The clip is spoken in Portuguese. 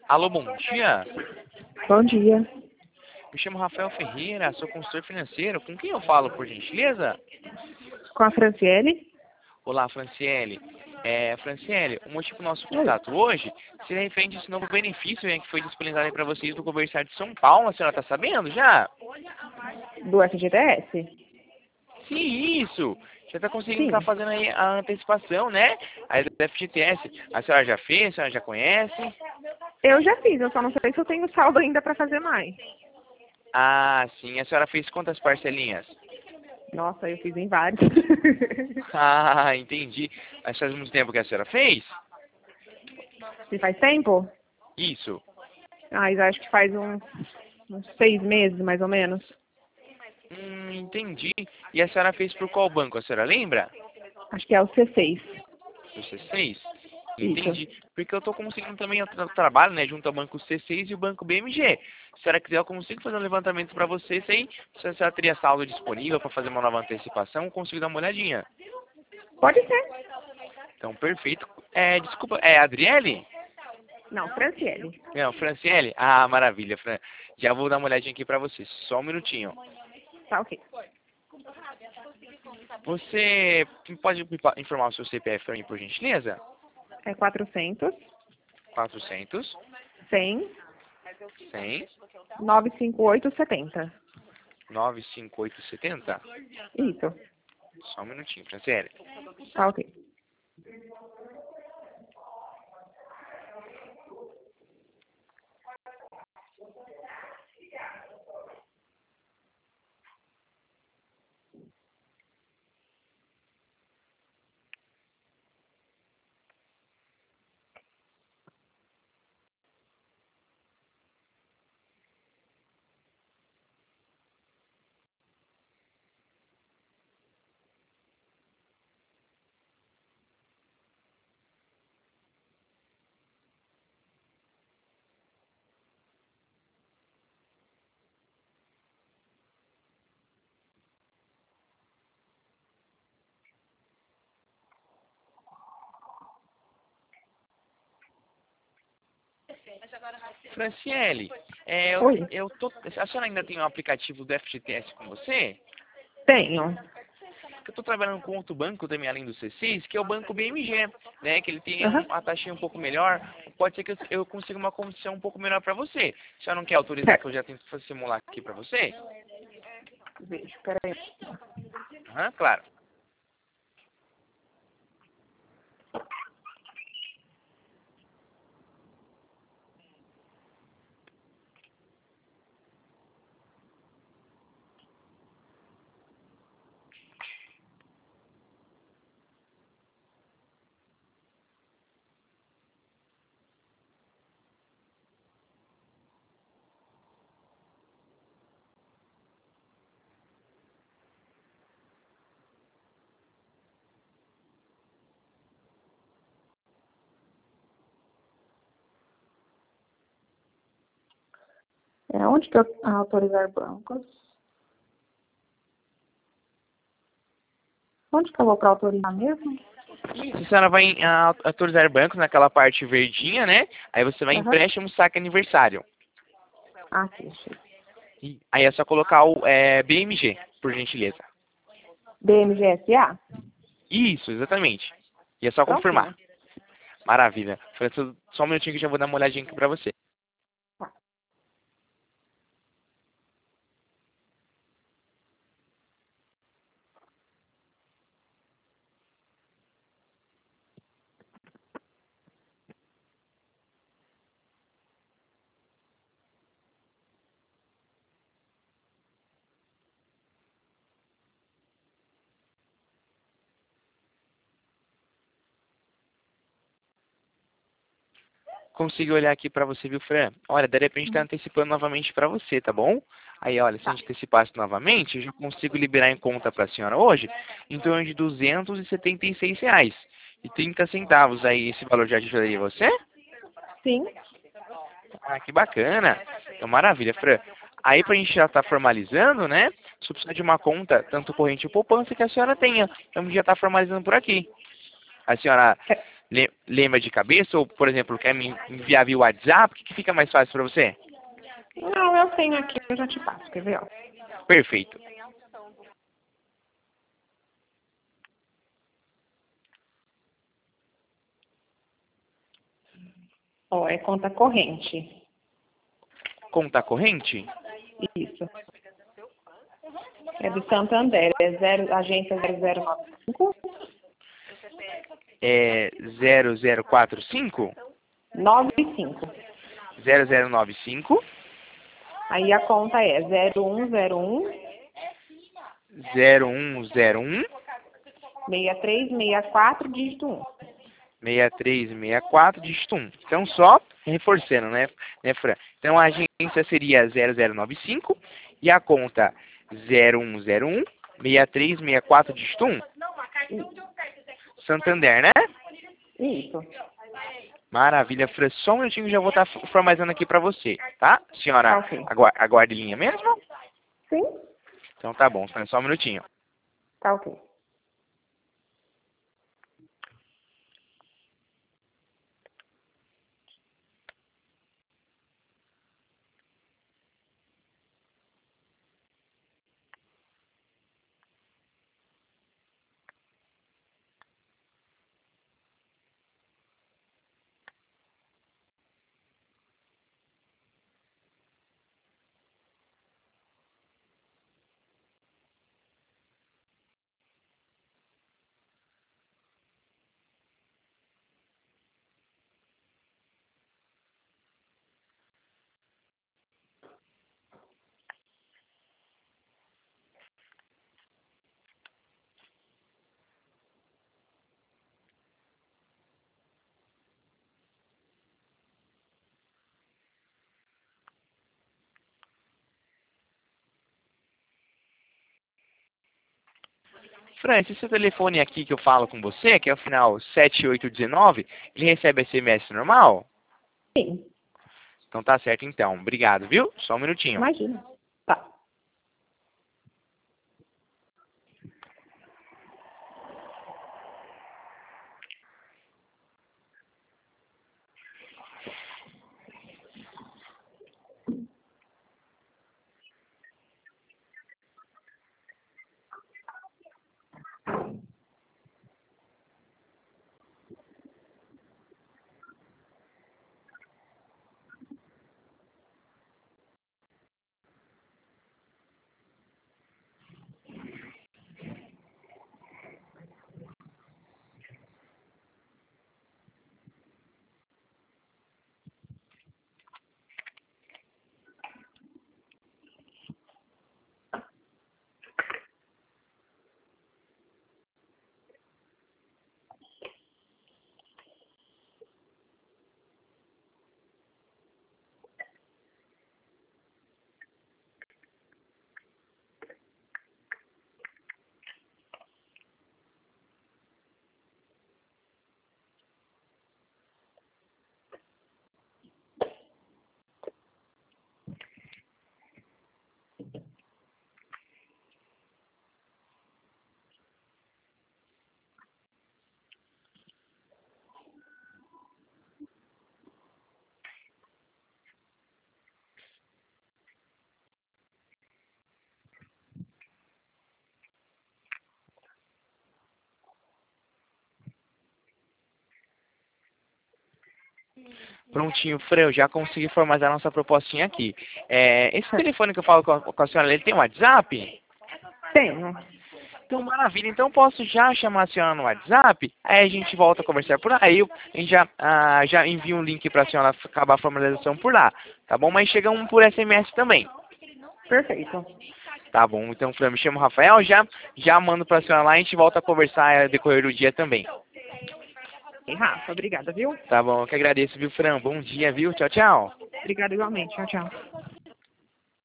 Alô, bom dia. Bom dia. Me chamo Rafael Ferreira, sou consultor financeiro. Com quem eu falo, por gentileza? Com a Franciele? Olá, Franciele. Franciele, o motivo do nosso Oi. contato hoje seria referente a esse novo benefício, que foi disponibilizado para vocês do Conversar de São Paulo. A senhora está sabendo já? Do FGTS? Sim, isso. Já está conseguindo Sim. estar fazendo aí a antecipação, né? Aí do FGTS. A senhora já fez? A senhora já conhece? Eu já fiz, eu só não sei se eu tenho saldo ainda para fazer mais. Ah, sim. A senhora fez quantas parcelinhas? Nossa, eu fiz em vários. Ah, entendi. Mas faz muito tempo que a senhora fez? Se faz tempo? Isso. Eu acho que faz uns 6 meses, mais ou menos. Entendi. E a senhora fez por qual banco? A senhora lembra? Acho que é o C6. O C6? Isso. Entendi. Porque eu estou conseguindo também trabalho, né, junto ao banco C6 e o banco BMG. Se a senhora quiser, eu consigo fazer um levantamento para vocês aí. Se a senhora teria saldo disponível para fazer uma nova antecipação, eu consigo dar uma olhadinha. Pode ser. Então, perfeito. Desculpa, é Adriele? Não, Franciele. Não, Franciele? Ah, maravilha, Fran. Já vou dar uma olhadinha aqui para você. Só um minutinho. Tá ok. Você pode informar o seu CPF para mim, por gentileza? É 400, 400, 100, 100, 95870. 95870. Isso. Só um minutinho, Franciele. Tá ok. Franciele, Oi. a senhora ainda tem o aplicativo do FGTS com você? Tenho. Eu estou trabalhando com outro banco também, além do C6, que é o banco BMG, né? Que ele tem Aham. uma taxinha um pouco melhor. Pode ser que eu consiga uma condição um pouco melhor para você. A senhora não quer autorizar que Certo. eu já tento simular aqui para você? Vejo, peraí. Aham, claro. Onde que eu autorizar bancos? Onde que eu vou para autorizar mesmo? Isso, a senhora vai em autorizar bancos naquela parte verdinha, né? Aí você vai em Aham. empréstimo, saque aniversário. Aqui, achei. Aí é só colocar o BMG, por gentileza. BMGSA? Isso, exatamente. E é só confirmar. Prontinho. Maravilha. Só um minutinho que eu já vou dar uma olhadinha aqui pra você. Tá. Consigo olhar aqui pra você, viu, Fran? Olha, daria pra gente estar antecipando novamente pra você, tá bom? Aí, olha, se a Tá. gente antecipasse novamente, eu já consigo liberar em conta pra senhora hoje em torno de R$ 276 e 30 centavos. Aí, esse valor já ajudaria você? Sim. Ah, que bacana. Então, maravilha, Fran. Aí, pra gente já estar formalizando, né? Só precisa de uma conta, tanto corrente ou poupança, que a senhora tenha. Então, já está formalizando por aqui. A senhora É. Lembra de cabeça? Ou, por exemplo, quer me enviar via WhatsApp? O que fica mais fácil para você? Não, eu tenho aqui, eu já te passo, quer ver, ó? Perfeito. Ó, é conta corrente. Conta corrente? Isso. É do Santander, é agência 0095 É 0045? 95. 0095 Aí a conta é 0101 0101 6364, dígito 1. 6364, dígito 1. Então, só reforçando, né, Fran? Então, a agência seria 0095 e a conta 0101 6364, dígito 1. Santander, né? Isso. Maravilha, Fran. Só um minutinho que já vou estar formalizando aqui para você, tá? Senhora, Tá ok. aguarde linha mesmo? Sim? Então tá bom, Fran. Só um minutinho. Tá ok. Fran, esse seu telefone aqui que eu falo com você, que é o final 7819, ele recebe SMS normal? Sim. Então tá certo então. Obrigado, viu? Só um minutinho. Imagina. Tá. Prontinho, Fran, eu já consegui formalizar a nossa propostinha aqui. Esse telefone que eu falo com a senhora, ele tem WhatsApp? Tenho. Então, maravilha. Então, eu posso já chamar a senhora no WhatsApp, aí a gente volta a conversar por aí, a gente já envia um link para a senhora acabar a formalização por lá, tá bom? Mas chega um por SMS também. Perfeito. Tá bom, então, Fran, me chamo Rafael, já mando para a senhora lá e a gente volta a conversar no decorrer do dia também. E Rafa, obrigada, viu? Tá bom, eu que agradeço, viu, Fran? Bom dia, viu? Tchau, tchau. Obrigada igualmente. Tchau, tchau.